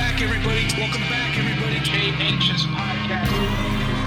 back, everybody. Welcome back, everybody. Jay Anxious Podcast.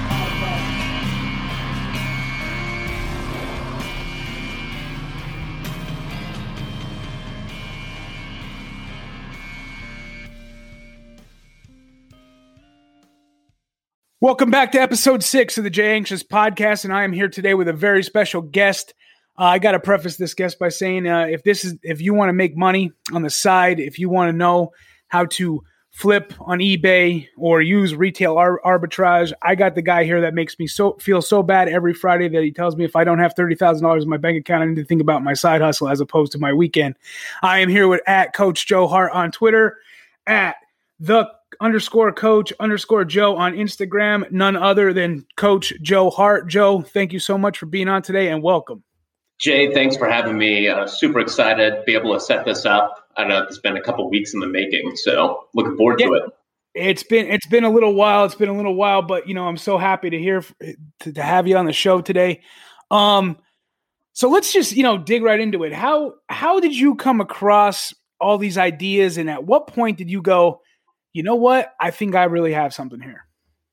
Welcome back to episode 6 of the Jay Anxious Podcast, and I am here today with a very special guest. I got to preface this guest by saying, if you want to make money on the side, if you want to know how to flip on eBay or use retail arbitrage, I got the guy here that makes me feel so bad every Friday that he tells me if I don't have $30,000 in my bank account, I need to think about my side hustle as opposed to my weekend. I am here with @Coach Joe Hart on Twitter, @_coach_Joe on Instagram, none other than Coach Joe Hart. Joe, thank you so much for being on today and welcome. Jay, thanks for having me. Super excited to be able to set this up. I know it's been a couple weeks in the making, so looking forward to it. It's been a little while. It's been a little while, but I'm so happy to have you on the show today. So let's just dig right into it. How did you come across all these ideas, and at what point did you go, you know what? I think I really have something here.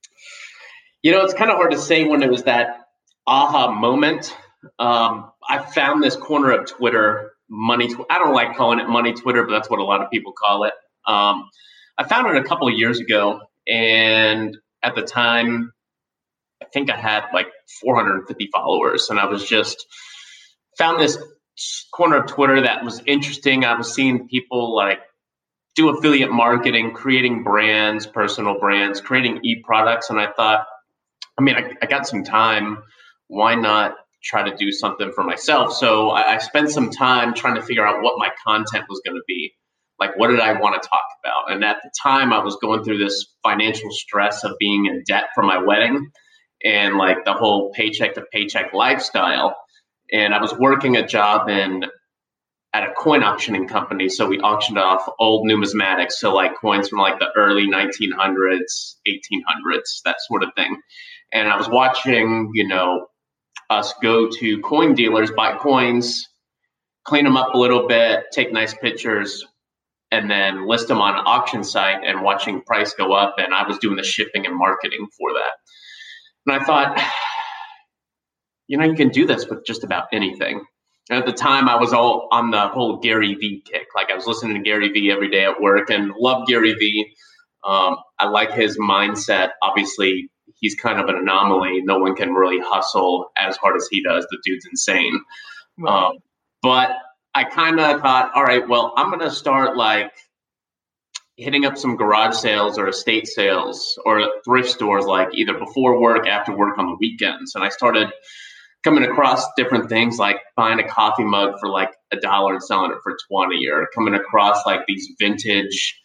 It's kind of hard to say when it was that aha moment. I found this corner of Twitter, I don't like calling it money Twitter, but that's what a lot of people call it. I found it a couple of years ago, and at the time, I think I had like 450 followers, and I was just found this corner of Twitter that was interesting. I was seeing people do affiliate marketing, creating brands, personal brands, creating e-products. And I thought, I got some time. Why not try to do something for myself? So I spent some time trying to figure out what my content was going to be. Like, what did I want to talk about? And at the time, I was going through this financial stress of being in debt for my wedding and the whole paycheck to paycheck lifestyle. And I was working a job at a coin auctioning company. So we auctioned off old numismatics. So coins from the early 1900s, 1800s, that sort of thing. And I was watching, us go to coin dealers, buy coins, clean them up a little bit, take nice pictures, and then list them on an auction site and watching price go up. And I was doing the shipping and marketing for that. And I thought, you can do this with just about anything. And at the time, I was all on the whole Gary Vee kick. I was listening to Gary Vee every day at work and love Gary Vee. I like his mindset. Obviously, he's kind of an anomaly. No one can really hustle as hard as he does. The dude's insane. Right. But I kind of thought, all right, well, I'm going to start hitting up some garage sales or estate sales or thrift stores, either before work, after work on the weekends. And I started coming across different things, like buying a coffee mug for $1 and selling it for $20, or coming across these vintage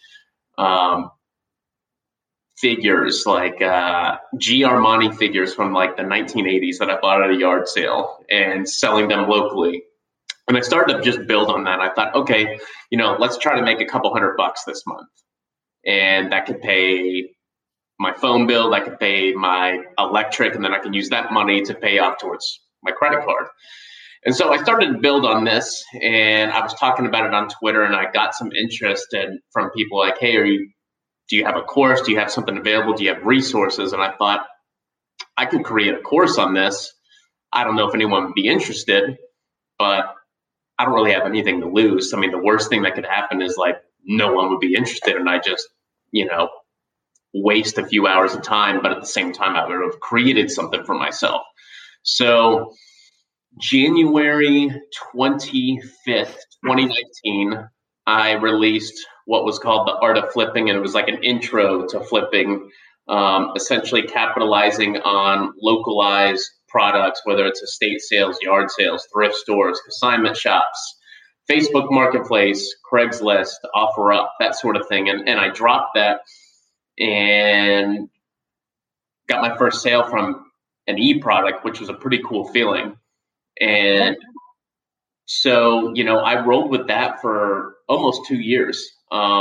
figures, G. Armani figures from the 1980s that I bought at a yard sale and selling them locally. And I started to just build on that. I thought, okay, let's try to make a couple $100 this month. And that could pay my phone bill, that could pay my electric, and then I can use that money to pay off towards my credit card. And so I started to build on this, and I was talking about it on Twitter, and I got some interest from people like, hey, do you have a course? Do you have something available? Do you have resources? And I thought, I could create a course on this. I don't know if anyone would be interested, but I don't really have anything to lose. The worst thing that could happen is no one would be interested, and I just, waste a few hours of time, but at the same time, I would have created something for myself. So January 25th, 2019, I released what was called The Art of Flipping, and it was an intro to flipping, essentially capitalizing on localized products, whether it's estate sales, yard sales, thrift stores, consignment shops, Facebook Marketplace, Craigslist, OfferUp, that sort of thing. And I dropped that and got my first sale from an e-product, which was a pretty cool feeling. And so, I rolled with that for almost 2 years.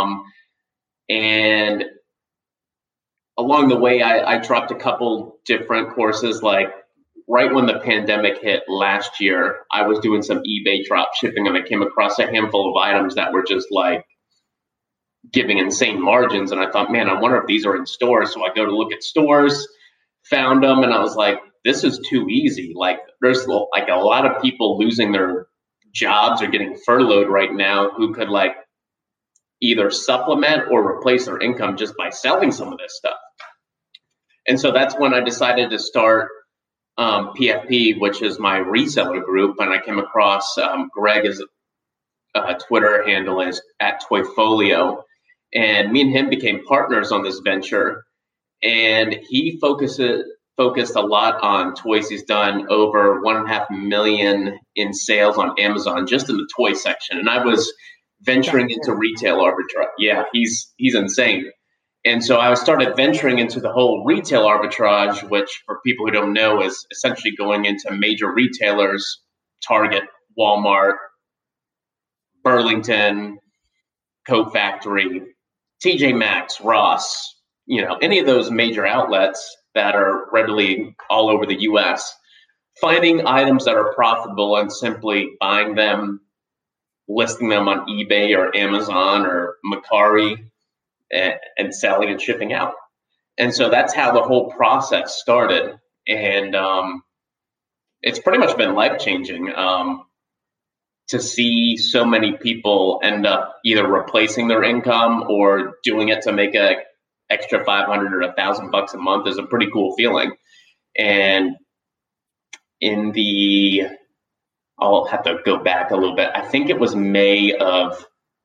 And along the way, I dropped a couple different courses. Right when the pandemic hit last year, I was doing some eBay drop shipping, and I came across a handful of items that were just giving insane margins. And I thought, man, I wonder if these are in stores. So I go to look at stores, found them, and I was like, this is too easy. Like, there's like a lot of people losing their jobs or getting furloughed right now who could like either supplement or replace their income just by selling some of this stuff. And so that's when I decided to start PFP, which is my reseller group. And I came across Greg's Twitter handle is @Toyfolio. And me and him became partners on this venture. And he focused a lot on toys. He's done over 1.5 million in sales on Amazon, just in the toy section. And I was venturing into retail arbitrage. Yeah, he's insane. And so I started venturing into the whole retail arbitrage, which for people who don't know is essentially going into major retailers, Target, Walmart, Burlington, Coke Factory, TJ Maxx, Ross, any of those major outlets that are readily all over the US, finding items that are profitable and simply buying them, listing them on eBay or Amazon or Mercari, and selling and shipping out. And so that's how the whole process started. And it's pretty much been life-changing to see so many people end up either replacing their income or doing it to make a extra $500 or $1,000 a month is a pretty cool feeling. And I'll have to go back a little bit. I think it was May of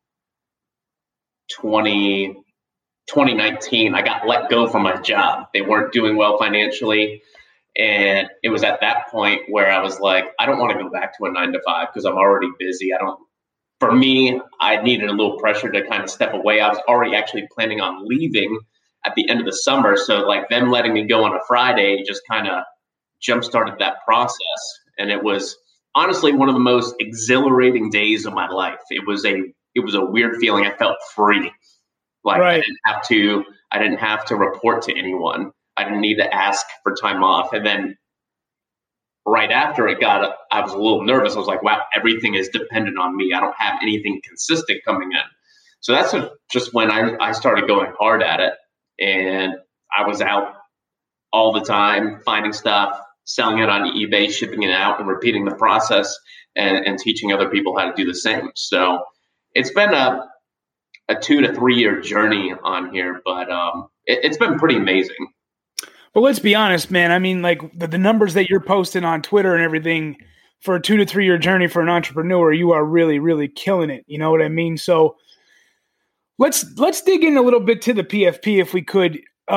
2019, I got let go from my job. They weren't doing well financially. And it was at that point where I was like, I don't want to go back to a 9-to-5 because I'm already busy. For me, I needed a little pressure to kind of step away. I was already actually planning on leaving at the end of the summer. So like them letting me go on a Friday just kind of jump-started that process. And it was honestly one of the most exhilarating days of my life. It was a weird feeling. I felt free. Like right. I didn't have to report to anyone. I didn't need to ask for time off. And then right after I was a little nervous. I was like, wow, everything is dependent on me. I don't have anything consistent coming in. So that's just when I started going hard at it. And I was out all the time, finding stuff, selling it on eBay, shipping it out, and repeating the process and teaching other people how to do the same. So it's been a 2 to 3 year journey on here, but it's been pretty amazing. Well, let's be honest, man. I mean, like the numbers that you're posting on Twitter and everything for a 2 to 3 year journey for an entrepreneur, you are really, really killing it. You know what I mean? So let's dig in a little bit to the PFP if we could.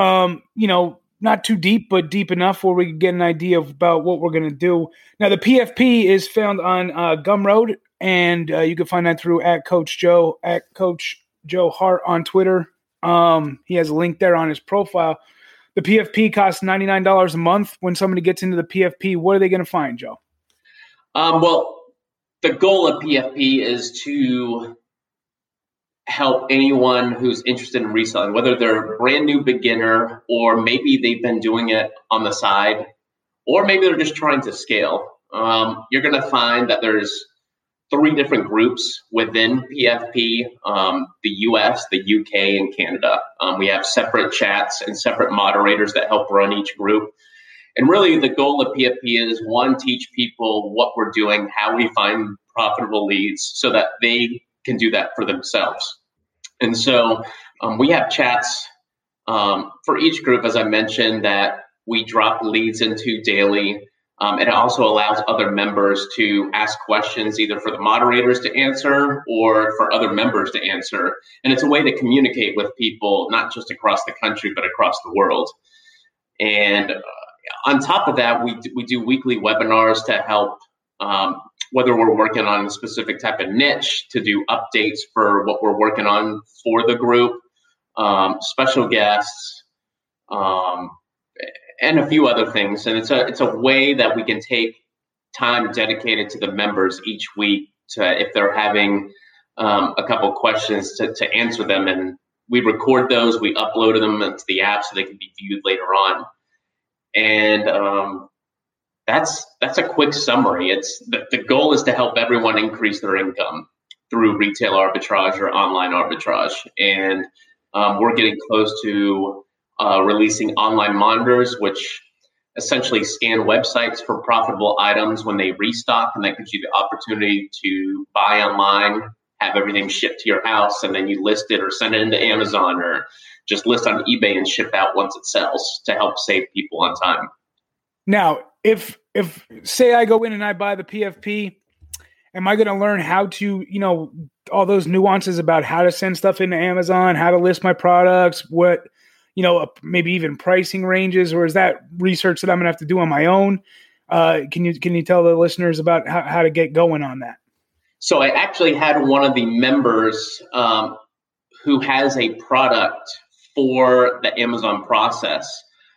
Not too deep, but deep enough where we can get an idea about what we're going to do. Now, the PFP is found on Gumroad, and you can find that through @Coach Joe Hart on Twitter. He has a link there on his profile. The PFP costs $99 a month. When somebody gets into the PFP, what are they going to find, Joe? Well, the goal of PFP is to help anyone who's interested in reselling, whether they're a brand new beginner or maybe they've been doing it on the side, or maybe they're just trying to scale. You're going to find that there's 3 different groups within PFP, the US, the UK, and Canada. We have separate chats and separate moderators that help run each group. And really the goal of PFP is, 1, teach people what we're doing, how we find profitable leads so that they can do that for themselves. And so we have chats for each group, as I mentioned, that we drop leads into daily. It also allows other members to ask questions, either for the moderators to answer or for other members to answer. And it's a way to communicate with people, not just across the country, but across the world. And on top of that, we do weekly webinars to help, whether we're working on a specific type of niche, to do updates for what we're working on for the group, special guests, and a few other things. And it's a way that we can take time dedicated to the members each week to, if they're having a couple questions, to answer them. And we record those, we upload them into the app so they can be viewed later on. And that's a quick summary. It's the goal is to help everyone increase their income through retail arbitrage or online arbitrage. And we're getting close to releasing online monitors, which essentially scan websites for profitable items when they restock, and that gives you the opportunity to buy online, have everything shipped to your house, and then you list it or send it into Amazon or just list on eBay and ship out once it sells to help save people on time. Now, if say I go in and I buy the PFP, am I going to learn how to, all those nuances about how to send stuff into Amazon, how to list my products, what, maybe even pricing ranges, or is that research that I'm going to have to do on my own? Can you tell the listeners about how to get going on that? So I actually had one of the members who has a product for the Amazon process,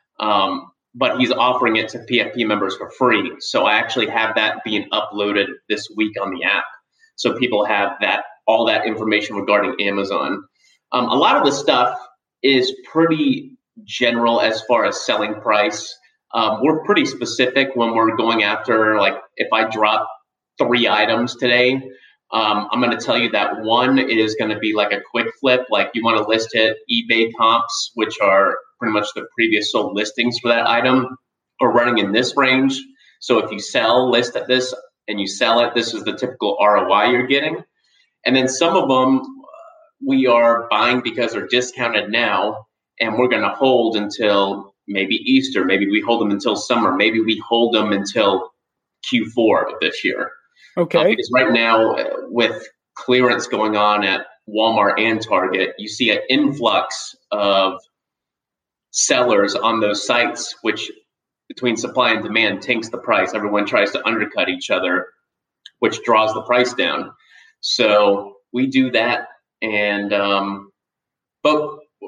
but he's offering it to PFP members for free. So I actually have that being uploaded this week on the app. So people have all that information regarding Amazon. A lot of the stuff is pretty general as far as selling price. We're pretty specific when we're going after, like, if I drop 3 items today, I'm going to tell you that one is going to be like a quick flip. Like, you want to list it eBay comps, which are pretty much the previous sold listings for that item, are running in this range. So if you list at this and you sell it, this is the typical ROI you're getting. And then some of them we are buying because they're discounted now, and we're going to hold until maybe Easter. Maybe we hold them until summer. Maybe we hold them until Q4 of this year. Okay. Because right now, with clearance going on at Walmart and Target, you see an influx of sellers on those sites, which between supply and demand tanks the price. Everyone tries to undercut each other, which draws the price down. So we do that. And but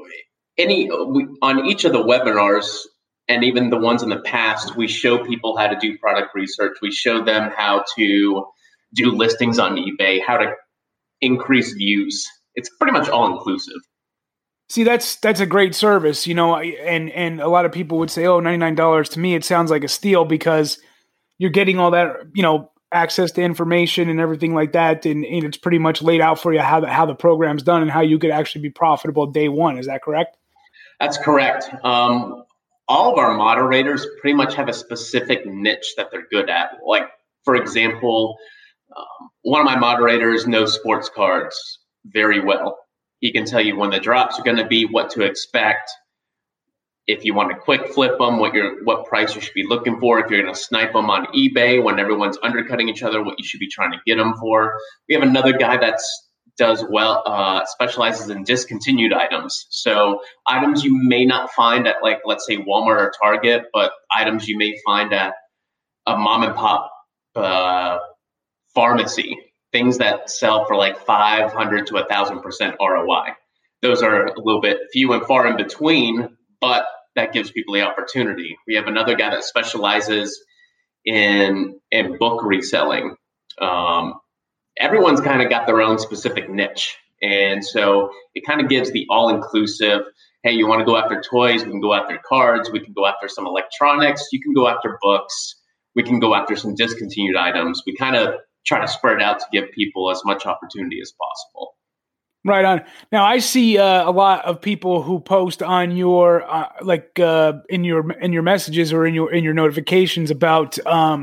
on each of the webinars, and even the ones in the past, we show people how to do product research. We show them how to do listings on eBay, how to increase views. It's pretty much all inclusive. See, that's a great service, and a lot of people would say, oh, $99. To me, it sounds like a steal because you're getting all that, access to information and everything like that. And it's pretty much laid out for you how the program's done and how you could actually be profitable day one. Is that correct? That's correct. All of our moderators pretty much have a specific niche that they're good at. Like, for example, one of my moderators knows sports cards very well. He can tell you when the drops are going to be, what to expect. If you want to quick flip them, what price you should be looking for. If you're going to snipe them on eBay when everyone's undercutting each other, what you should be trying to get them for. We have another guy specializes in discontinued items. So items you may not find at, like, let's say Walmart or Target, but items you may find at a mom and pop pharmacy, things that sell for like 500 to 1,000% ROI. Those are a little bit few and far in between, but that gives people the opportunity. We have another guy that specializes in book reselling. Everyone's kind of got their own specific niche. And so it kind of gives the all-inclusive, hey, you want to go after toys? We can go after cards. We can go after some electronics. You can go after books. We can go after some discontinued items. We kind of try to spread it out to give people as much opportunity as possible. Right on. Now I see a lot of people who post on your in your messages or in your notifications about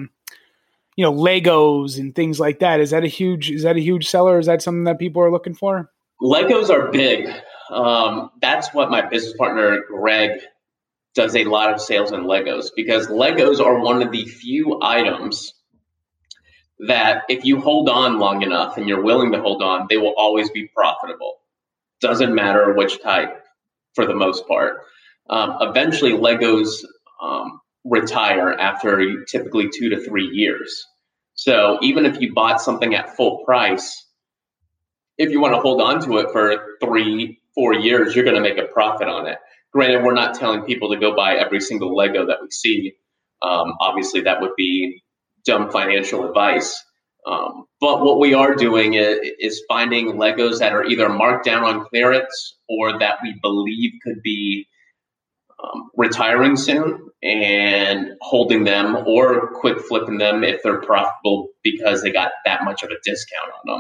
Legos and things like that. Is that a huge seller? Is that something that people are looking for? Legos are big. That's what my business partner Greg does, a lot of sales in Legos, because Legos are one of the few items that if you hold on long enough and you're willing to hold on, they will always be profitable. Doesn't matter which type, for the most part. Eventually, Legos retire after typically 2 to 3 years. So even if you bought something at full price, if you want to hold on to it for 3-4 years, you're going to make a profit on it. Granted, we're not telling people to go buy every single Lego that we see. Obviously, that would be dumb financial advice. But what we are doing is finding Legos that are either marked down on clearance or that we believe could be retiring soon, and holding them or quick flipping them if they're profitable because they got that much of a discount on them.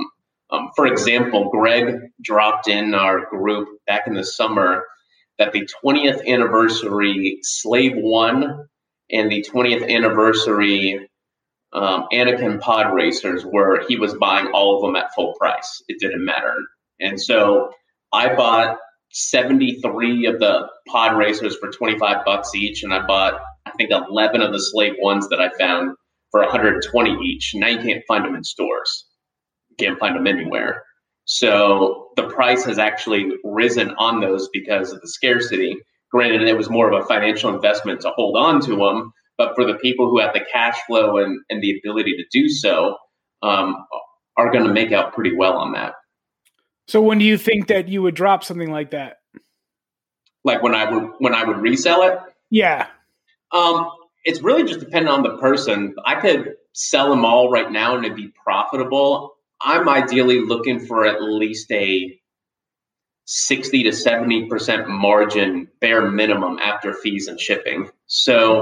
For example, Greg dropped in our group back in the summer that the 20th anniversary Slave 1 and the 20th anniversary Anakin pod racers he was buying all of them at full price. It didn't matter. And so I bought 73 of the pod racers for $25 each, and I bought, I think, 11 of the Slave 1s that I found for $120 each. Now you can't find them in stores. You can't find them anywhere. So the price has actually risen on those because of the scarcity. Granted, it was more of a financial investment to hold on to them, but for the people who have the cash flow and the ability to do so, are going to make out pretty well on that. So when do you think that you would drop something like that? Like when I would resell it? Yeah. It's really just dependent on the person. I could sell them all right now and it'd be profitable. I'm ideally looking for at least a 60 to 70% margin bare minimum after fees and shipping. So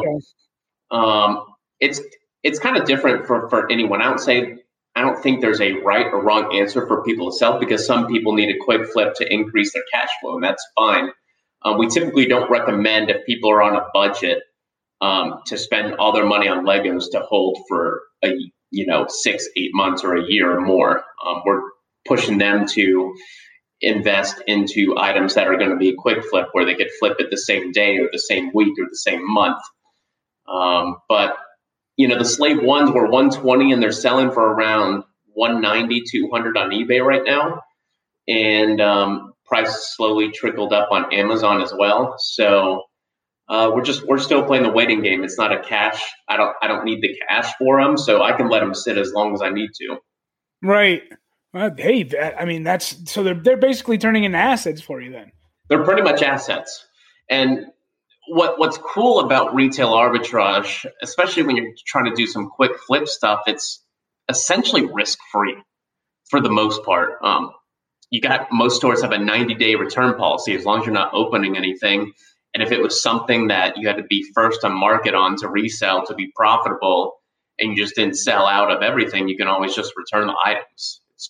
it's kind of different for anyone. I don't think there's a right or wrong answer for people to sell, because some people need a quick flip to increase their cash flow, and that's fine. We typically don't recommend, if people are on a budget, to spend all their money on Legos to hold for 6, 8 months or a year or more. We're pushing them to invest into items that are going to be a quick flip, where they could flip it the same day or the same week or the same month. But the Slave 1s were $120 and they're selling for around $190, $200 on eBay right now. And prices slowly trickled up on Amazon as well. So we're still playing the waiting game. It's not a cash. I don't need the cash for them, so I can let them sit as long as I need to. Right. Well, hey, that's so they're basically turning into assets for you then. They're pretty much assets. And what's cool about retail arbitrage, especially when you're trying to do some quick flip stuff, it's essentially risk-free for the most part. Most stores have a 90-day return policy as long as you're not opening anything. And if it was something that you had to be first on market on to resell to be profitable, and you just didn't sell out of everything, you can always just return the items. It's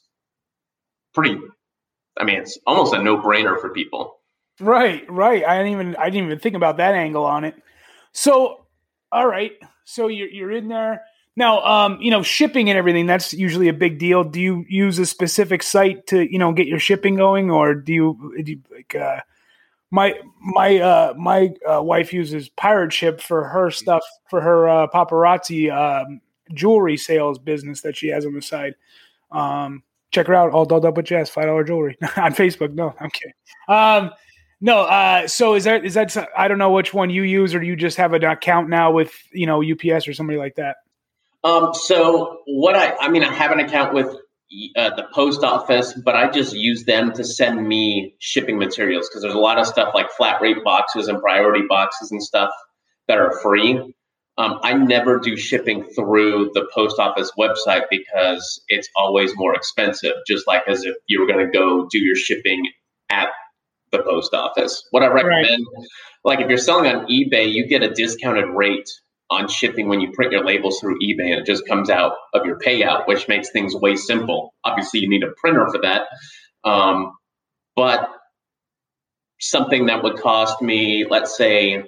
it's almost a no-brainer for people. Right. I didn't even think about that angle on it. So, all right. So you're in there now. Shipping and everything, that's usually a big deal. Do you use a specific site to get your shipping going, or do you like? My wife uses Pirate Ship for her stuff, for her paparazzi jewelry sales business that she has on the side. Check her out, all dolled up with jazz, $5 jewelry on Facebook. No, I'm kidding. So is that I don't know which one you use, or do you just have an account now with UPS or somebody like that? So what I have an account with the post office, but I just use them to send me shipping materials, because there's a lot of stuff like flat rate boxes and priority boxes and stuff that are free. I never do shipping through the post office website because it's always more expensive, just like as if you were going to go do your shipping at the post office. What I recommend, like if you're selling on eBay, you get a discounted rate on shipping when you print your labels through eBay, and it just comes out of your payout, which makes things way simple. Obviously, you need a printer for that. But something that would cost me, let's say,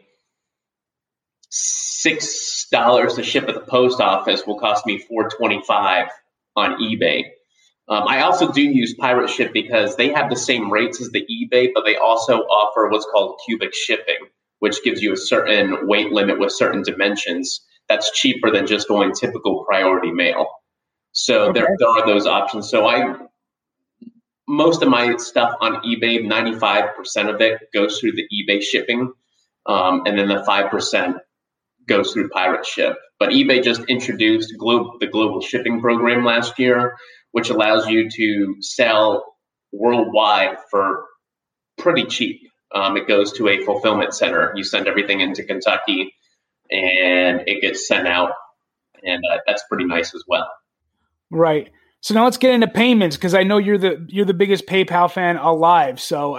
$6 to ship at the post office will cost me $4.25 on eBay. I also do use Pirate Ship because they have the same rates as the eBay, but they also offer what's called cubic shipping, which gives you a certain weight limit with certain dimensions. That's cheaper than just going typical priority mail. So there are those options. So most of my stuff on eBay, 95% of it goes through the eBay shipping, and then the 5% goes through Pirate Ship. But eBay just introduced the global shipping program last year, which allows you to sell worldwide for pretty cheap. It goes to a fulfillment center. You send everything into Kentucky, and it gets sent out, and that's pretty nice as well. Right. So now let's get into payments, because I know you're the biggest PayPal fan alive. So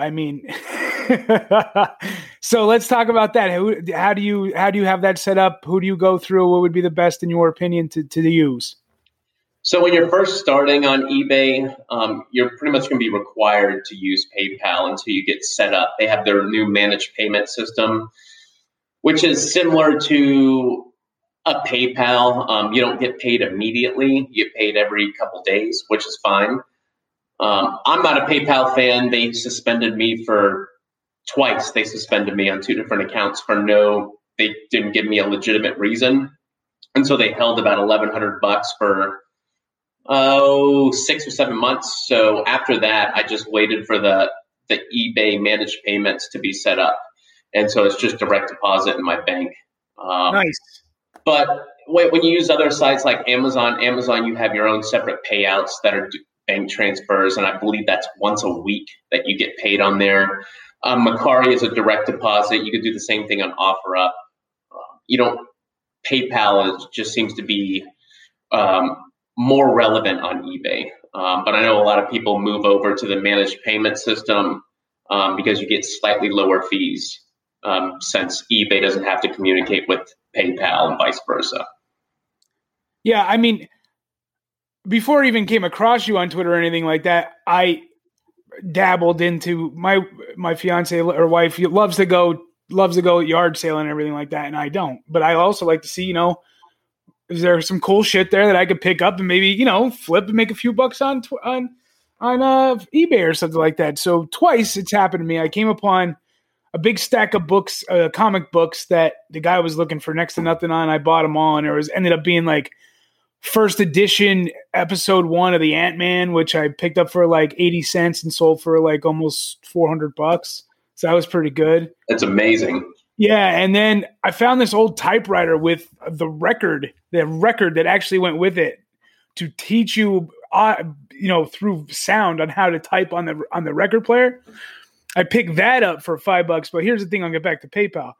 so let's talk about that. How do you have that set up? Who do you go through? What would be the best in your opinion to use? So when you're first starting on eBay, you're pretty much going to be required to use PayPal until you get set up. They have their new managed payment system, which is similar to a PayPal. You don't get paid immediately. You get paid every couple days, which is fine. I'm not a PayPal fan. They suspended me twice. They suspended me on 2 different accounts they didn't give me a legitimate reason. And so they held about $1,100 for 6 or 7 months. So after that, I just waited for the eBay managed payments to be set up. And so it's just direct deposit in my bank. Nice. But when you use other sites like Amazon, you have your own separate payouts that are bank transfers. And I believe that's once a week that you get paid on there. Mercari is a direct deposit. You could do the same thing on OfferUp. PayPal just seems to be more relevant on eBay. But I know a lot of people move over to the managed payment system because you get slightly lower fees since eBay doesn't have to communicate with PayPal and vice versa. Yeah, I mean, before I even came across you on Twitter or anything like that, I dabbled into my fiance or wife loves to go yard sale and everything like that, and I don't. But I also like to see, is there some cool shit there that I could pick up and maybe, flip and make a few bucks on eBay or something like that. So twice it's happened to me. I came upon a big stack of books, comic books that the guy was looking for next to nothing on. I bought them all, and it ended up being like first edition episode 1 of the Ant-Man, which I picked up for like 80 cents and sold for like almost $400. So that was pretty good. That's amazing. Yeah, and then I found this old typewriter with the record that actually went with it to teach you, through sound on how to type on the record player. I picked that up for $5, but here's the thing: I'll get back to PayPal.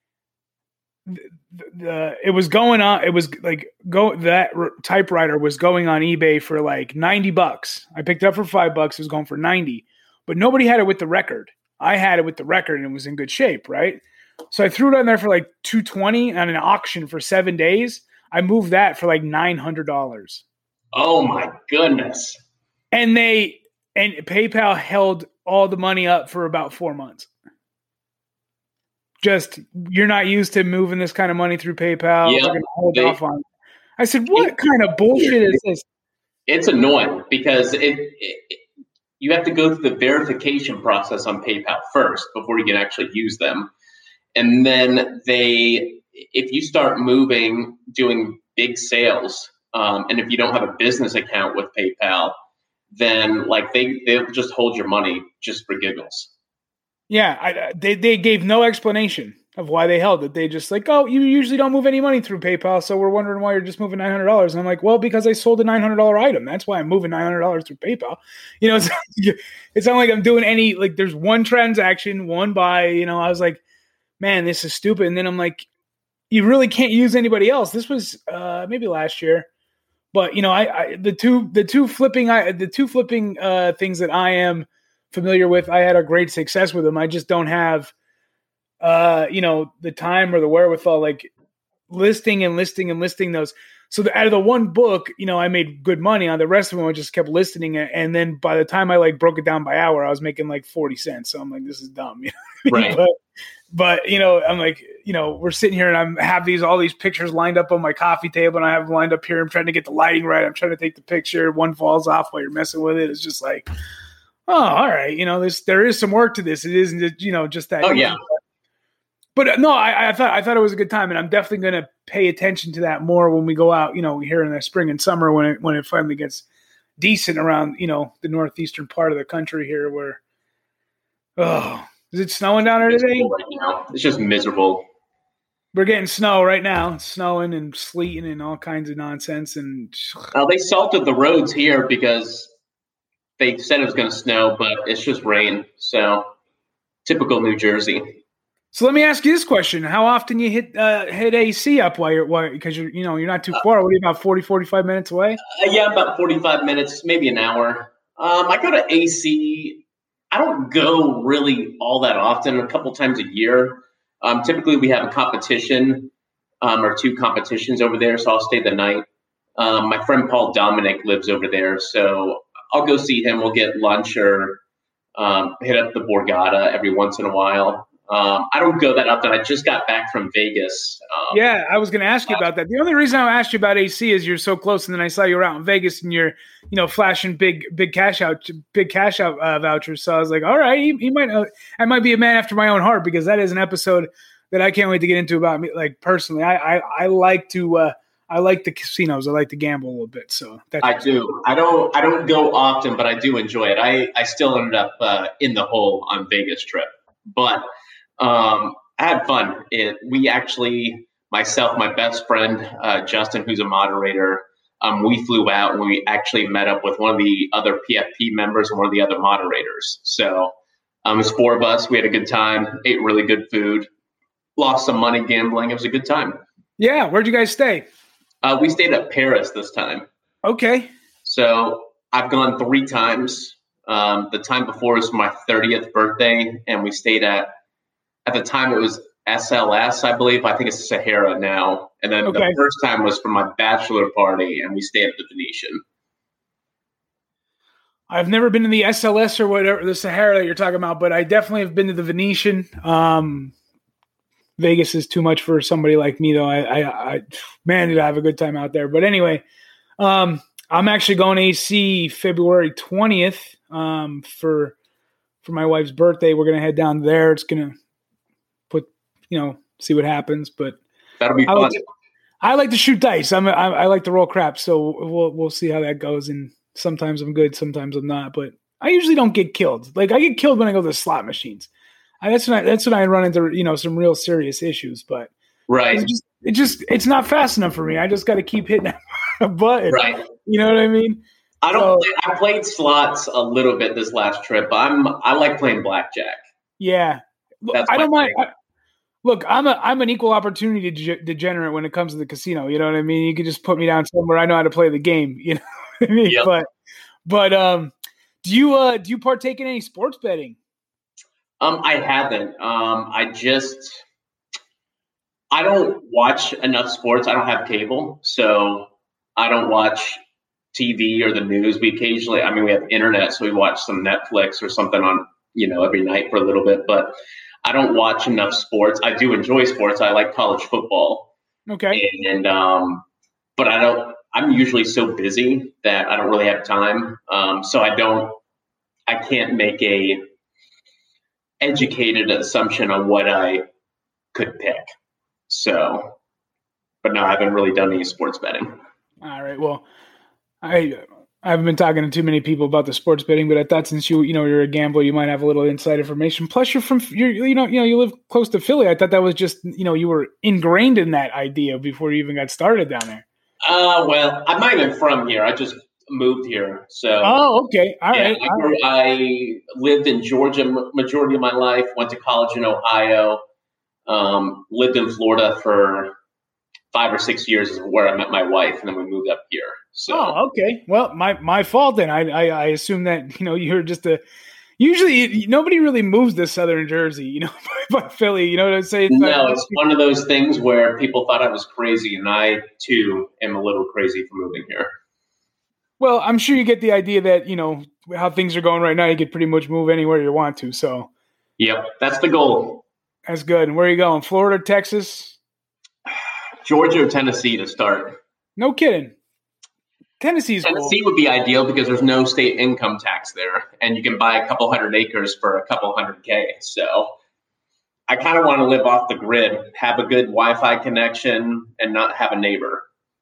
It was going on. It was like typewriter was going on eBay for like $90. I picked it up for $5. It was going for $90, but nobody had it with the record. I had it with the record and it was in good shape, right? So I threw it on there for like $220 on an auction for 7 days. I moved that for like $900. Oh my goodness! And PayPal held all the money up for about 4 months. Just, you're not used to moving this kind of money through PayPal. Yeah, we're going to hold off on it. I said, what kind of bullshit is this? It's annoying because you have to go through the verification process on PayPal first before you can actually use them. And then if you start doing big sales, and if you don't have a business account with PayPal, then like they'll just hold your money just for giggles. Yeah, they gave no explanation of why they held it. They just like, oh, you usually don't move any money through PayPal, so we're wondering why you're just moving $900. And I'm like, well, because I sold a $900 item. That's why I'm moving $900 through PayPal. It's not like I'm doing any, like there's one transaction, one buy, I was like, man, this is stupid. And then I'm like, you really can't use anybody else. This was maybe last year. But the two flipping things that I am familiar with, I had a great success with them. I just don't have the time or the wherewithal, like listing those. So out of the one book, I made good money on. The rest of them I just kept listing it, and then by the time I like broke it down by hour, I was making like 40 cents. So I'm like, this is dumb, Right. But I'm like, we're sitting here and I have all these pictures lined up on my coffee table, and I have them lined up here. I'm trying to get the lighting right. I'm trying to take the picture. One falls off while you're messing with it. It's just like, oh, all right. There is some work to this. It isn't, just that. Oh yeah. But no, I thought it was a good time, and I'm definitely going to pay attention to that more when we go out, here in the spring and summer when it finally gets decent around, the northeastern part of the country here where, is it snowing down there today? Right now. It's just miserable. We're getting snow right now. It's snowing and sleeting and all kinds of nonsense. And they salted the roads here because they said it was going to snow, but it's just rain. So typical New Jersey. So let me ask you this question: how often you hit AC up because you're not too far? What are you, about 40, 45 minutes away? Yeah, about 45 minutes, maybe an hour. I go to AC. I don't go really all that often, a couple times a year. Typically we have a competition or 2 competitions over there, so I'll stay the night. My friend Paul Dominic lives over there, so I'll go see him. We'll get lunch or hit up the Borgata every once in a while. I don't go that often. I just got back from Vegas. Yeah, I was going to ask you about that. The only reason I asked you about AC is you're so close, and then I saw you were out in Vegas and you're, flashing big cash out vouchers. So I was like, all right, he might. I might be a man after my own heart, because that is an episode that I can't wait to get into about me. Like personally, I like to. I like the casinos. I like to gamble a little bit. So I do. I don't go often, but I do enjoy it. I still ended up in the hole on Vegas trip, but I had fun. We actually, myself, my best friend Justin, who's a moderator, we flew out and we actually met up with one of the other PFP members and one of the other moderators. So it was 4 of us. We had a good time. Ate really good food. Lost some money gambling. It was a good time. Yeah, where'd you guys stay? We stayed at Paris this time. Okay. So I've gone 3 times. The time before was my 30th birthday, and we stayed at the time it was SLS, I believe. I think it's Sahara now. And then the first time was for my bachelor party, and we stayed at the Venetian. I've never been to the SLS or whatever, the Sahara that you're talking about, but I definitely have been to the Venetian. Vegas is too much for somebody like me, though. I did I have a good time out there. But anyway, I'm actually going AC February 20th for my wife's birthday. We're going to head down there. It's going to see what happens. But that'll be fun. I like to shoot dice. I like to roll crap. So we'll see how that goes. And sometimes I'm good, sometimes I'm not. But I usually don't get killed. Like I get killed when I go to the slot machines. That's when I run into some real serious issues, but right, it's not fast enough for me. I just got to keep hitting a button. Right, you know what I mean? I played slots a little bit this last trip. I like playing blackjack. Yeah, I don't mind. Look, I'm an equal opportunity degenerate when it comes to the casino. You know what I mean? You can just put me down somewhere I know how to play the game. You know what I mean? Yep. But do you partake in any sports betting? I haven't. I don't watch enough sports. I don't have cable, so I don't watch TV or the news. We have internet, so we watch some Netflix or something on, every night for a little bit, but I don't watch enough sports. I do enjoy sports. I like college football. Okay. And, but I'm usually so busy that I don't really have time. So I can't make a educated assumption on what I could pick. So, but no, I haven't really done any sports betting. All right. Well, I haven't been talking to too many people about the sports betting, but I thought since you're a gambler, you might have a little inside information. Plus, you live close to Philly. I thought that was just you were ingrained in that idea before you even got started down there. Well, I'm not even from here. I just moved here. So. Oh, okay. All right. I lived in Georgia majority of my life. Went to college in Ohio. Lived in Florida for 5 or 6 years is where I met my wife, and then we moved up here. So. Oh, okay. Well, my fault then. I assume that you're just usually nobody really moves to Southern Jersey, by Philly. You know what I'm saying? No, it's one of those things where people thought I was crazy, and I too am a little crazy for moving here. Well, I'm sure you get the idea that, how things are going right now, you could pretty much move anywhere you want to. So, yep, that's the goal. That's good. And where are you going? Florida, Texas? Georgia or Tennessee to start. No kidding. Tennessee cool. Would be ideal because there's no state income tax there, and you can buy a couple 100 acres for a couple $100K. So I kind of want to live off the grid, have a good Wi-Fi connection, and not have a neighbor.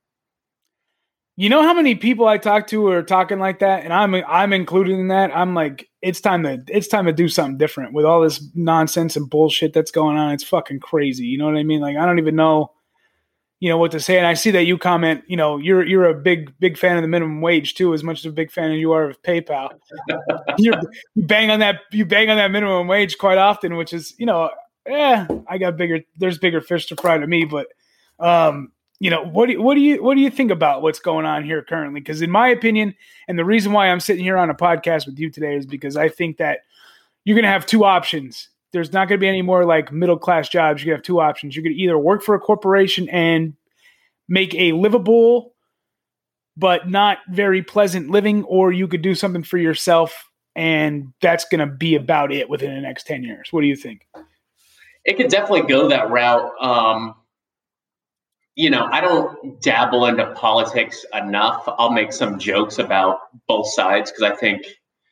You know how many people I talk to are talking like that, and I'm included in that. I'm like, it's time to do something different with all this nonsense and bullshit that's going on. It's fucking crazy. You know what I mean? Like, I don't even know, what to say. And I see that you comment, you're a big fan of the minimum wage too, as much as a big fan as you are of PayPal. you bang on that minimum wage quite often, which is, there's bigger fish to fry to me, but. What do you think about what's going on here currently? Because in my opinion, and the reason why I'm sitting here on a podcast with you today is because I think that you're going to have two options. There's not going to be any more like middle-class jobs. You're going to have two options. You're going to either work for a corporation and make a livable but not very pleasant living, or you could do something for yourself and that's going to be about it within the next 10 years. What do you think? It could definitely go that route. I don't dabble into politics enough. I'll make some jokes about both sides because I think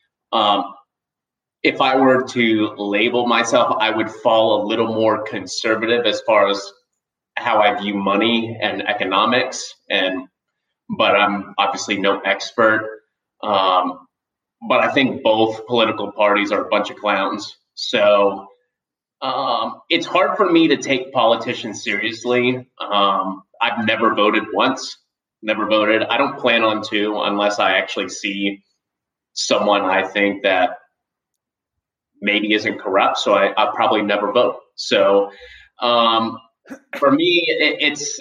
if I were to label myself, I would fall a little more conservative as far as how I view money and economics. But I'm obviously no expert. But I think both political parties are a bunch of clowns. So it's hard for me to take politicians seriously. I've never voted once, never voted. I don't plan on to unless I actually see someone I think that maybe isn't corrupt. So I'll probably never vote. So for me, it's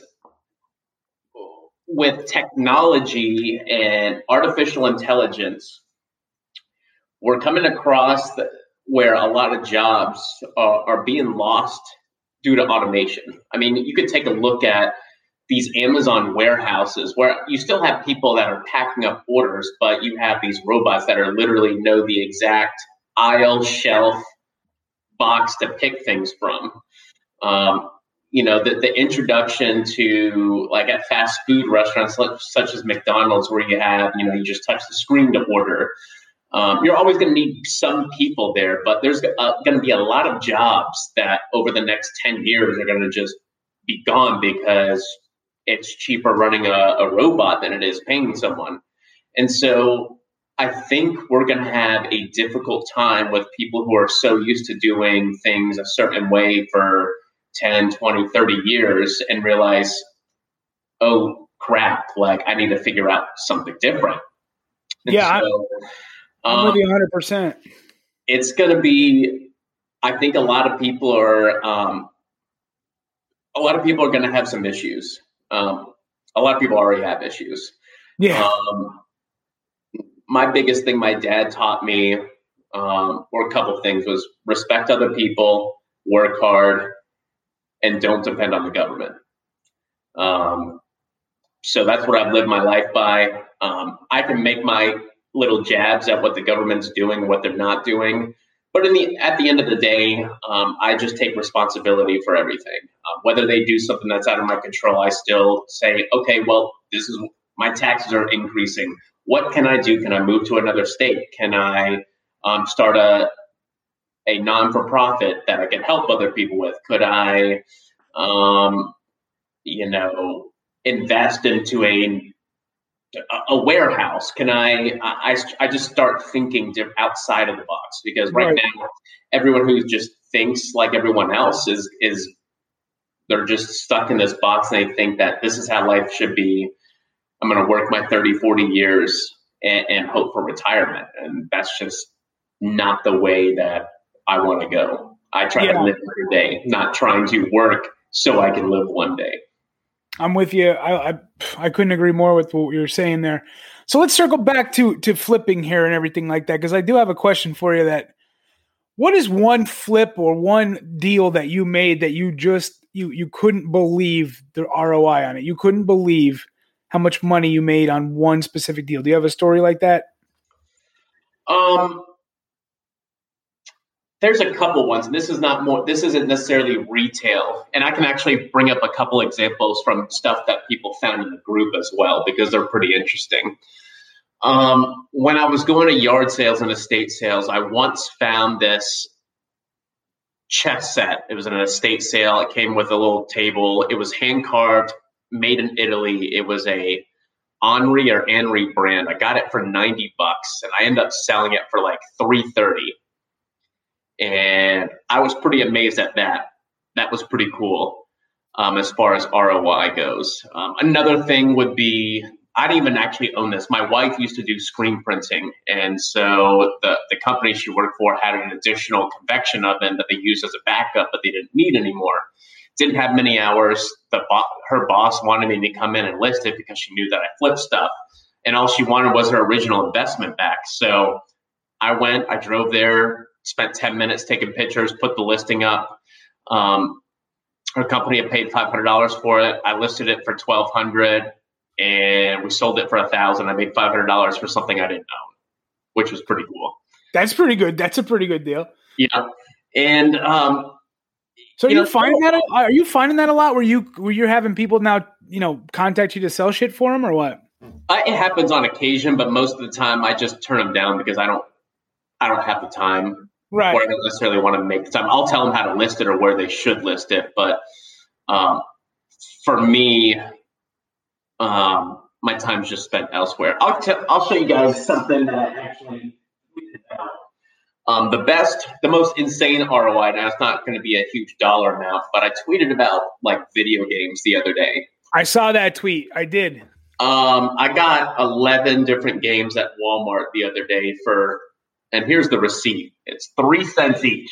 with technology and artificial intelligence, we're coming across where a lot of jobs are being lost due to automation. I mean, you could take a look at these Amazon warehouses where you still have people that are packing up orders, but you have these robots that are literally know the exact aisle, shelf, box to pick things from. The introduction to like at fast food restaurants such as McDonald's, where you have, you just touch the screen to order. You're always going to need some people there, but there's going to be a lot of jobs that over the next 10 years are going to just be gone because it's cheaper running a robot than it is paying someone. And so I think we're going to have a difficult time with people who are so used to doing things a certain way for 10, 20, 30 years and realize, oh, crap, like I need to figure out something different. And yeah, so, I'm with you 100%. It's going to be, I think a lot of people are going to have some issues. A lot of people already have issues. Yeah. My biggest thing my dad taught me, or a couple of things, was respect other people, work hard, and don't depend on the government. So that's what I've lived my life by. I can make my little jabs at what the government's doing and what they're not doing. But at the end of the day, I just take responsibility for everything. Whether they do something that's out of my control, I still say, okay, well, this is my taxes are increasing. What can I do? Can I move to another state? Can I start a non-for-profit that I can help other people with? Could I, invest into a warehouse? Can I just start thinking outside of the box, because right now everyone who just thinks like everyone else is they're just stuck in this box and they think that this is how life should be. I'm going to work my 30, 40 years and hope for retirement. And that's just not the way that I want to go. I try to live every day, not trying to work so I can live one day. I'm with you. I couldn't agree more with what you're saying there. So let's circle back to flipping here and everything like that, because I do have a question for you. What is one flip or one deal that you made that you couldn't believe the ROI on it? You couldn't believe how much money you made on one specific deal. Do you have a story like that? There's a couple ones, and this isn't necessarily retail. And I can actually bring up a couple examples from stuff that people found in the group as well, because they're pretty interesting. When I was going to yard sales and estate sales, I once found this chess set. It was an estate sale. It came with a little table. It was hand carved, made in Italy. It was a Henri brand. I got it for $90, and I ended up selling it for like $330. And I was pretty amazed at that. That was pretty cool as far as ROI goes. Another thing would be, I didn't even actually own this. My wife used to do screen printing. And so the company she worked for had an additional convection oven that they used as a backup, but they didn't need anymore. Didn't have many hours. Her boss wanted me to come in and list it because she knew that I flipped stuff. And all she wanted was her original investment back. So I drove there, spent 10 minutes taking pictures, put the listing up. Her company had paid $500 for it. I listed it for $1,200. and we sold it for $1,000. I made $500 for something I didn't own, which was pretty cool. That's pretty good. That's a pretty good deal. Yeah, and so are you finding that a lot? Where you're having people now, contact you to sell shit for them, or what? It happens on occasion, but most of the time I just turn them down because I don't have the time. Right. Or I don't necessarily want to make the time. I'll tell them how to list it or where they should list it, but for me, my time's just spent elsewhere. I'll show you guys something that I actually tweeted about. The most insane ROI. Now it's not going to be a huge dollar amount, but I tweeted about like video games the other day. I saw that tweet. I did. I got 11 different games at Walmart the other day and here's the receipt. It's 3 cents each.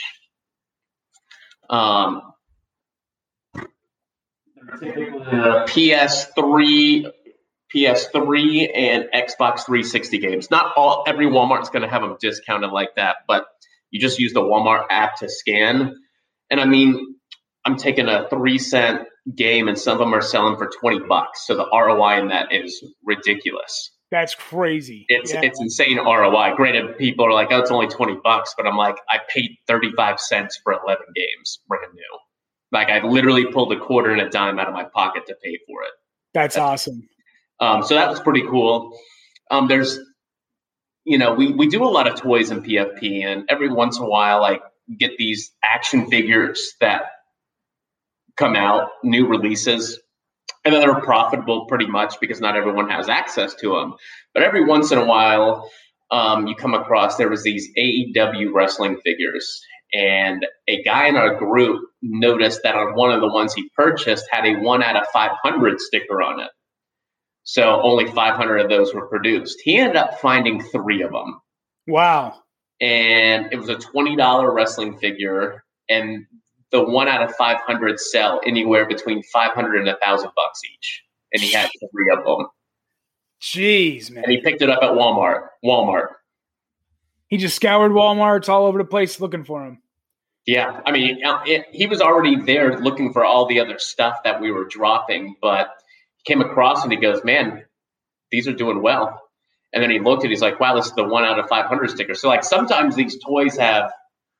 PS3 and Xbox 360 games. Not every Walmart's going to have them discounted like that, but you just use the Walmart app to scan. And I mean, I'm taking a 3-cent game and some of them are selling for $20. So the ROI in that is ridiculous. That's crazy. It's insane ROI. Granted, people are like, oh, it's only $20, but I'm like, I paid 35 cents for 11 games, brand new. Like I literally pulled a quarter and a dime out of my pocket to pay for it. That's awesome. So that was pretty cool. There's, we do a lot of toys in PFP, and every once in a while, like get these action figures that come out, new releases. And then they're profitable pretty much because not everyone has access to them. But every once in a while, you come across, there was these AEW wrestling figures. And a guy in our group noticed that on one of the ones he purchased had a 1 out of 500 sticker on it. So only 500 of those were produced. He ended up finding 3 of them. Wow. And it was a $20 wrestling figure. And the 1 out of 500 sell anywhere between $500 and $1,000 each, and he had 3 of them. Jeez, man! And he picked it up at Walmart. He just scoured Walmarts all over the place looking for him. Yeah, I mean, he was already there looking for all the other stuff that we were dropping, but he came across and he goes, "Man, these are doing well." And then he looked at it, he's like, "Wow, this is the 1 out of 500 sticker." So, like, sometimes these toys have,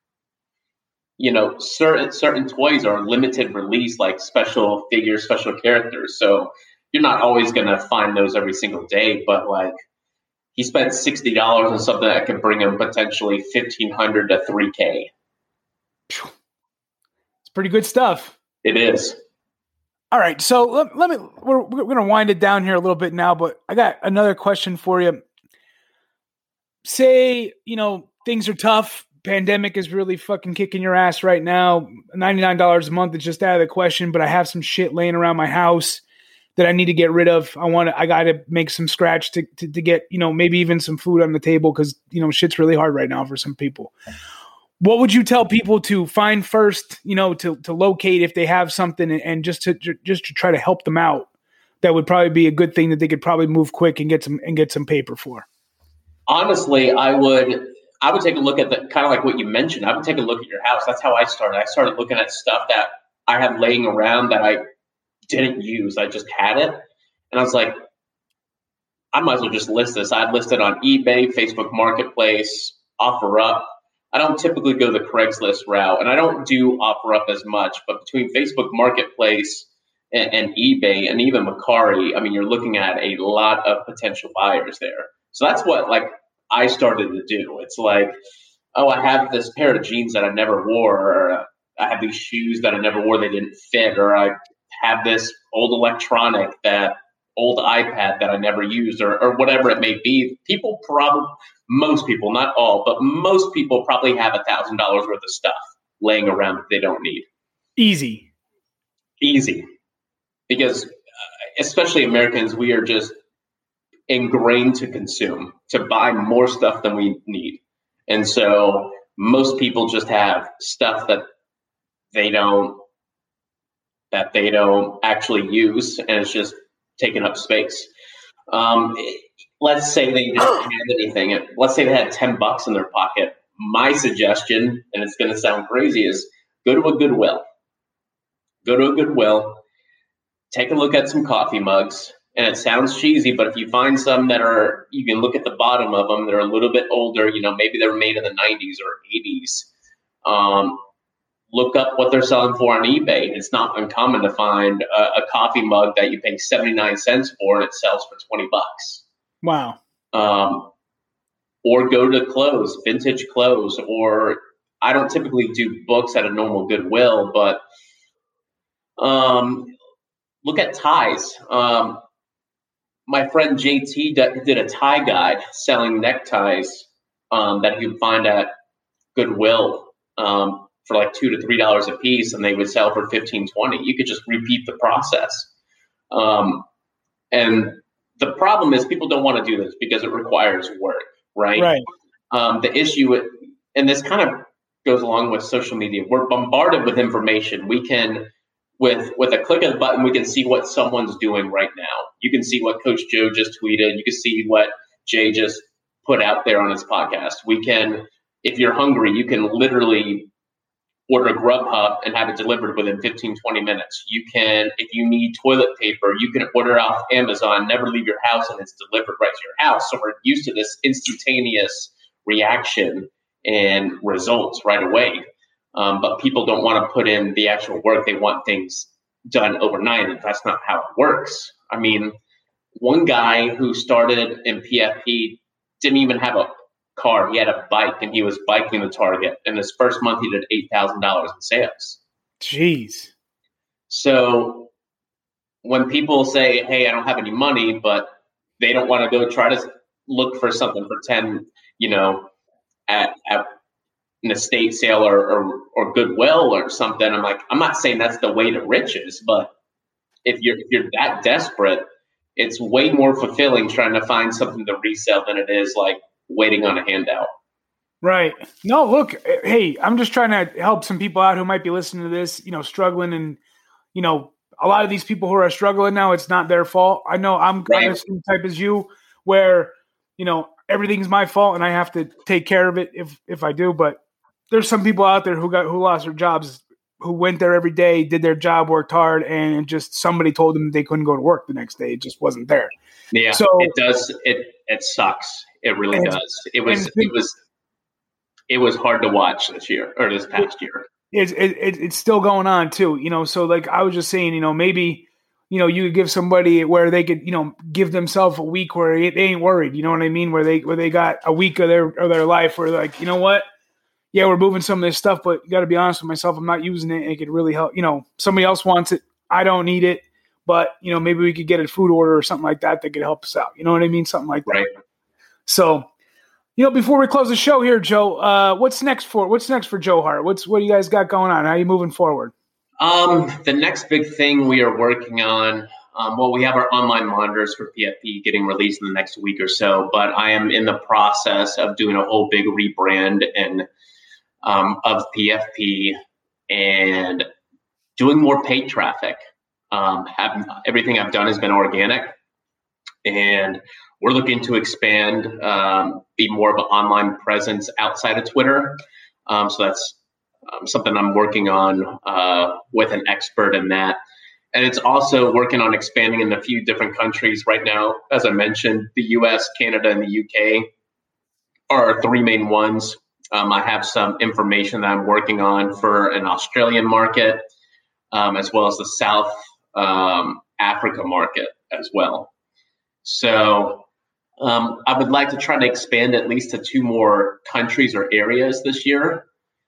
certain toys are limited release, like special figures, special characters. So you're not always going to find those every single day. But like he spent $60 on something that could bring him potentially $1,500 to $3,000. It's pretty good stuff. It is. All right. So we're going to wind it down here a little bit now, but I got another question for you. Say, things are tough. Pandemic is really fucking kicking your ass right now. $99 a month is just out of the question, but I have some shit laying around my house that I need to get rid of. I got to make some scratch to get, maybe even some food on the table because, shit's really hard right now for some people. What would you tell people to find first, to locate if they have something and just to try to help them out? That would probably be a good thing that they could probably move quick and get some paper for. Honestly, I would take a look at the kind of like what you mentioned. I would take a look at your house. That's how I started. I started looking at stuff that I had laying around that I didn't use. I just had it. And I was like, I might as well just list this. I'd list it on eBay, Facebook Marketplace, OfferUp. I don't typically go the Craigslist route, and I don't do OfferUp as much. But between Facebook Marketplace and eBay and even Mercari, I mean, you're looking at a lot of potential buyers there. So that's what I started to do. It's like, oh, I have this pair of jeans that I never wore, or I have these shoes that I never wore, they didn't fit, or I have this old old iPad that I never used, or whatever it may be. Most people, not all, but most people probably have $1,000 worth of stuff laying around that they don't need. Easy. Because especially Americans, we are just ingrained to consume, to buy more stuff than we need. And so most people just have stuff that they don't actually use, and it's just taking up space. Let's say they didn't have anything. Let's say they had $10 in their pocket. My suggestion, and it's going to sound crazy, is go to a Goodwill. Take a look at some coffee mugs. And it sounds cheesy, but if you find some you can look at the bottom of them, they're a little bit older, maybe they're made in the 90s or 80s. Look up what they're selling for on eBay. It's not uncommon to find a coffee mug that you pay 79 cents for and it sells for $20. Wow. Or go to clothes, vintage clothes, or I don't typically do books at a normal Goodwill, but look at ties. My friend JT did a tie guide selling neckties that you would find at Goodwill for like $2 to $3 a piece, and they would sell for $15, $20. You could just repeat the process. And the problem is people don't want to do this because it requires work, right? Right. The issue, and this kind of goes along with social media, we're bombarded with information. We can, with a click of the button, we can see what someone's doing right now. You can see what Coach Joe just tweeted. You can see what Jay just put out there on his podcast. We can, if you're hungry, you can literally order Grubhub and have it delivered within 15, 20 minutes. You can, if you need toilet paper, you can order off Amazon, never leave your house, and it's delivered right to your house. So we're used to this instantaneous reaction and results right away. But people don't want to put in the actual work. They want things done overnight, and that's not how it works. I mean, one guy who started in PFP didn't even have a car. He had a bike, and he was biking to Target. And his first month, he did $8,000 in sales. Jeez. So when people say, hey, I don't have any money, but they don't want to go try to look for something for 10, at an estate sale or Goodwill or something, I'm like, I'm not saying that's the way to riches, but if you're that desperate, it's way more fulfilling trying to find something to resell than it is like waiting on a handout. Right. No, look, hey, I'm just trying to help some people out who might be listening to this, struggling. And, a lot of these people who are struggling now, it's not their fault. I know I'm the same type as you where, everything's my fault and I have to take care of it if I do. But there's some people out there who lost their jobs, who went there every day, did their job, worked hard, and just somebody told them they couldn't go to work the next day. It just wasn't there. Yeah, so it does. It sucks. It really does. It was hard to watch this past year. It's still going on too. So like I was just saying, maybe, you could give somebody where they could, give themselves a week where they ain't worried. You know what I mean? Where they got a week of their life where they're like, you know what? Yeah, we're moving some of this stuff, but you got to be honest with myself. I'm not using it. And it could really help. Somebody else wants it. I don't need it, but maybe we could get a food order or something like that could help us out. You know what I mean? Something like that. Right. So, before we close the show here, Joe, what's next for Joe Hart? What do you guys got going on? How are you moving forward? The next big thing we are working on, we have our online monitors for PFP getting released in the next week or so, but I am in the process of doing a whole big rebrand and of PFP and doing more paid traffic. Everything I've done has been organic, and we're looking to expand, be more of an online presence outside of Twitter. So that's something I'm working on with an expert in that. And it's also working on expanding in a few different countries right now. As I mentioned, the US, Canada, and the UK are our three main ones. I have some information that I'm working on for an Australian market, as well as the South Africa market as well. So I would like to try to expand at least to 2 more countries or areas this year.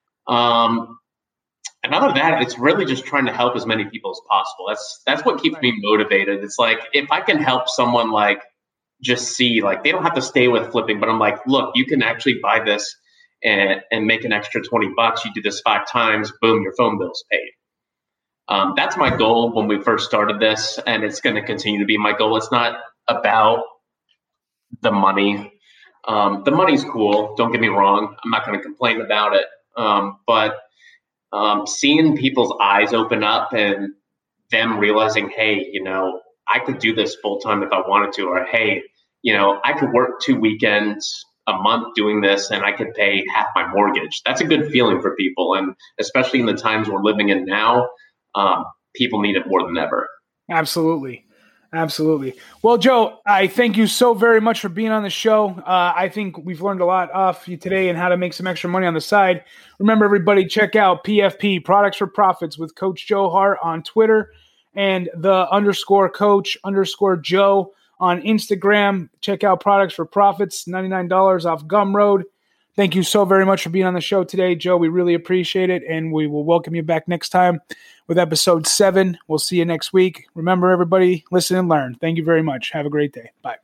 And other than that, it's really just trying to help as many people as possible. That's what keeps me motivated. It's like, if I can help someone just see, they don't have to stay with flipping, but I'm like, look, you can actually buy this and make an extra $20. You do this 5 times, boom, your phone bill's paid. That's my goal when we first started this, and it's going to continue to be my goal. It's not about the money. The money's cool. Don't get me wrong. I'm not going to complain about it. But seeing people's eyes open up and them realizing, hey, I could do this full time if I wanted to, or hey, I could work 2 weekends a month doing this and I could pay half my mortgage. That's a good feeling for people. And especially in the times we're living in now, people need it more than ever. Absolutely. Absolutely. Well, Joe, I thank you so very much for being on the show. I think we've learned a lot off you today and how to make some extra money on the side. Remember, everybody, check out PFP, Products for Profits, with Coach Joe Hart on Twitter and the _coach_Joe on Instagram. Check out Products for Profits, $99 off Gumroad. Thank you so very much for being on the show today, Joe. We really appreciate it, and we will welcome you back next time with episode 7. We'll see you next week. Remember, everybody, listen and learn. Thank you very much. Have a great day. Bye.